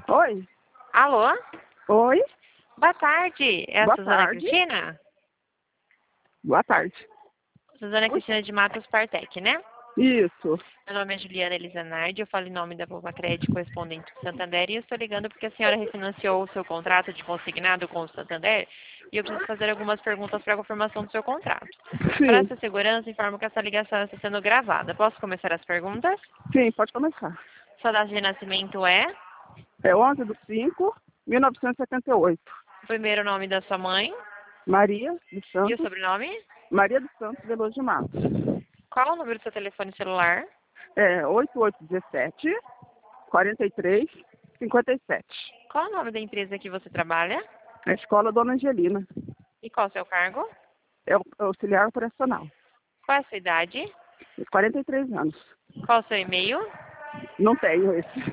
Oi? Alô? Oi? Boa tarde. É a Boa Suzana tarde. Cristina? Boa tarde. Suzana Cristina de Matos Partec, né? Isso. Meu nome é Juliana Elizanardi, eu falo em nome da Poupa Crédito correspondente do Santander e eu estou ligando porque a senhora refinanciou o seu contrato de consignado com o Santander e eu preciso fazer algumas perguntas para a confirmação do seu contrato. Para Sim. sua segurança, informo que essa ligação está sendo gravada. Posso começar as perguntas? Sim, pode começar. Sua data de nascimento é? É 11/5/1978. O primeiro nome da sua mãe Maria dos e o Santos. sobrenome? Maria dos Santos Veloso de Matos. Qual o número do seu telefone celular? É 8817-43-57. Qual o nome da empresa que você trabalha? A escola Dona Angelina. E qual o seu cargo? É o auxiliar operacional. Qual é a sua idade? 43 anos. Qual o seu e-mail? Não tenho esse.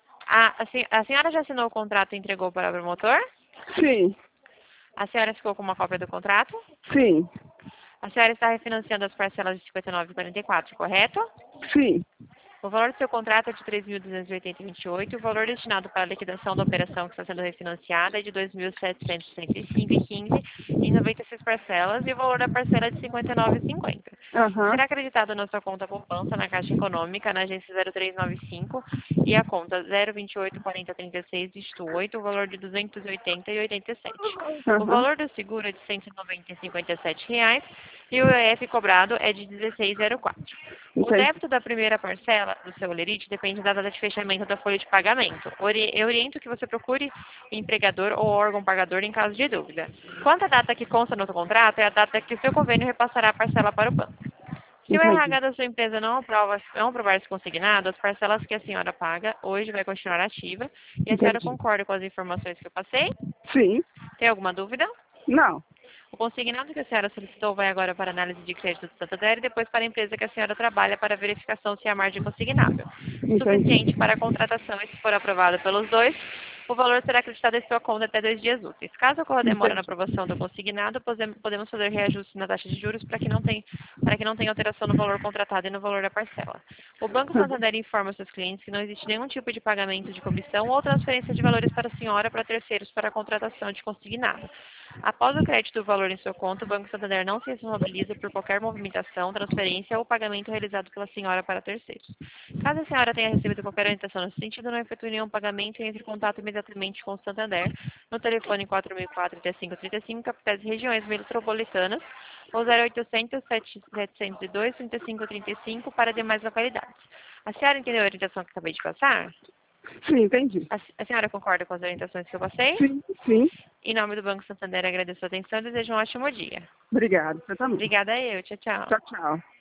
A senhora já assinou o contrato e entregou para o promotor? Sim. A senhora ficou com uma cópia do contrato? Sim. A senhora está refinanciando as parcelas de 59,44, correto? Sim. O valor do seu contrato é de 3.280,28 e o valor destinado para a liquidação da operação que está sendo refinanciada é de 2.765,15 em 96 parcelas e o valor da parcela é de 59,50. Aham. Será acreditado na sua conta poupança na Caixa Econômica, na agência 0395 e a conta 0284036, dígito 8, o valor de 280,87. O Aham. valor do seguro é de R$ 190,57 e o EF cobrado é de 16,04. O Entendi. débito da primeira parcela do seu olerite depende da data de fechamento da folha de pagamento. Eu oriento que você procure o empregador ou órgão pagador em caso de dúvida. Quanto à data que consta no contrato, é a data que o seu convênio repassará a parcela para o banco. Se o Entendi. RH da sua empresa não aprovar esse consignado, as parcelas que a senhora paga hoje vai continuar ativa e a senhora Entendi. concorda com as informações que eu passei? Sim. Tem alguma dúvida? Não. O consignado que a senhora solicitou vai agora para análise de crédito do Santander e depois para a empresa que a senhora trabalha para verificação se há margem consignável. Suficiente Entendi. para a contratação e se for aprovado pelos dois, o valor será acreditado em sua conta até 2 dias úteis. Caso ocorra demora na Entendi. aprovação do consignado, podemos fazer reajuste na taxa de juros para que não tenha alteração no valor contratado e no valor da parcela. O Banco Santander informa seus clientes que não existe nenhum tipo de pagamento de comissão ou transferência de valores para a senhora para terceiros para a contratação de consignado. Após o crédito do valor em sua conta, o Banco Santander não se responsabiliza por qualquer movimentação, transferência ou pagamento realizado pela senhora para terceiros. Caso a senhora tenha recebido qualquer orientação nesse sentido, não efetue nenhum pagamento e entre em contato imediatamente com o Santander no telefone 4004-3535, capitais e regiões metropolitanas, ou 0800 702 3535 para demais localidades. A senhora entendeu a orientação que acabei de passar? Sim, entendi. A senhora concorda com as orientações que eu passei? Sim, sim. Em nome do Banco Santander, agradeço a atenção e desejo um ótimo dia. Obrigada. Você também. Obrigada a eu. Tchau, tchau. Tchau, tchau.